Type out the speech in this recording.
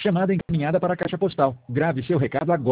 Chamada encaminhada para a caixa postal. Grave seu recado agora.